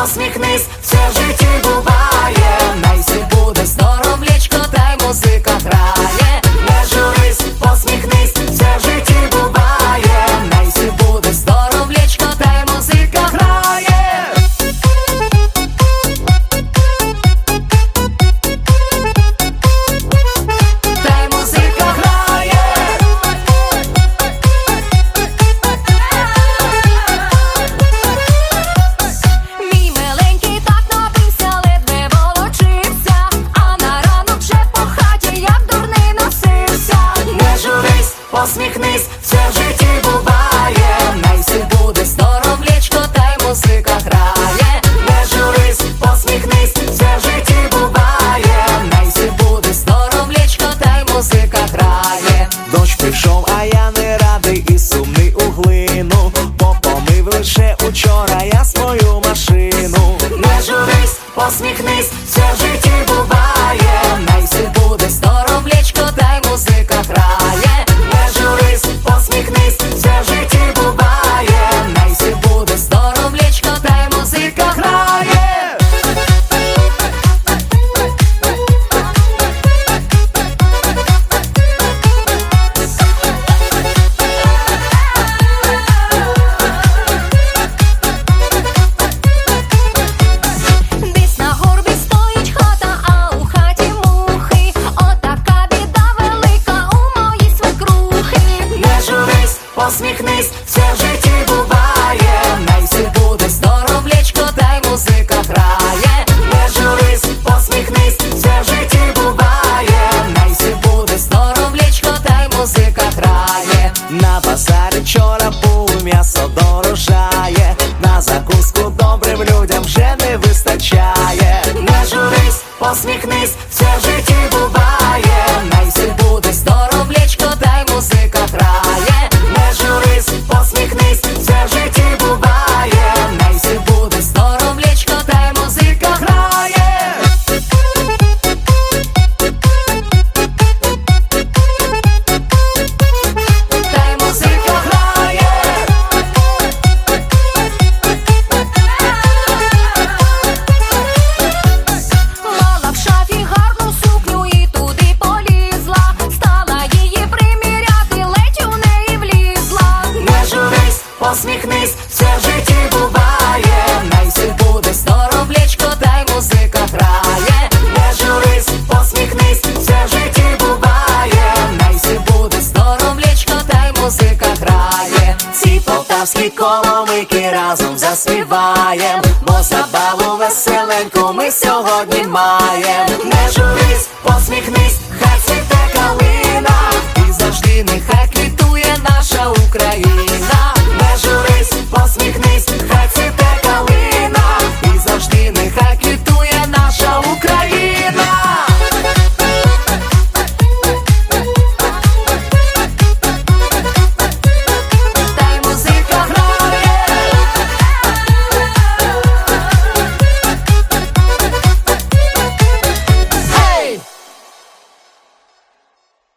посміхнись, все в житті буває. Найси буде здоров'ячко, та й музика грає. Не журись, посміхнись, все в житті буває. Найси буде здоров'ячко, та й музика грає. Та й музика грає. Мій миленький так напився, ледве волочився, а на ранок вже по хаті, як дурний носився. Не журись, посміхнись, все в житті буває. Найси буде здоров'ячко, та й музика грає. Не журись, посміхнись, все в житті буває. Найси буде здоров'ячко, та й музика грає. Дощ прийшов, а я не радий і сумний у глину, бо помив лише учора я свою машину. Не журись, посміхнись, все в житті буває. Найси буде здоров'ячко, та й музика грає. Не журись, посміхнись, все в житті буває. Найси буде здоров'ячко, та й музика грає. Десь на горбі стоїть хата, а у хаті мухи. Отака біда велика у моїй свекрухи. Не журись, посміхнись, все в житті буває. Найси буде здоров'ячко, та й музика грає. Не журись, посміхнись, все в житті буває. Найси буде здоров'ячко, та й музика грає. На базарі вчора був, м'ясо дорожає, на закуску добрим людям вже не вистачає. Не журись, посміхнись, все в житті буває. Найси буде здоров'ячко, та й музика грає. Не журись, посміхнись, все в житті буває. Найси буде здоров'ячко, та й музика грає. Та й музика грає. Мала в шафі гарну сукню і туди полізла. Стала її приміряти, ледь у неї влізла. Не журись, посміхнись, все в житті буває. Найси буде здоров'ячко, та й музика грає. Не журись, посміхнись, все в житті буває. Найси буде здоров'ячко, та й музика грає. Ці полтавські коломийки разом заспіваєм, бо забаву веселеньку ми сьогодні маєм. Не журись, посміхнись, хай цвіте калина, І завжди нехай квітує наша Україна.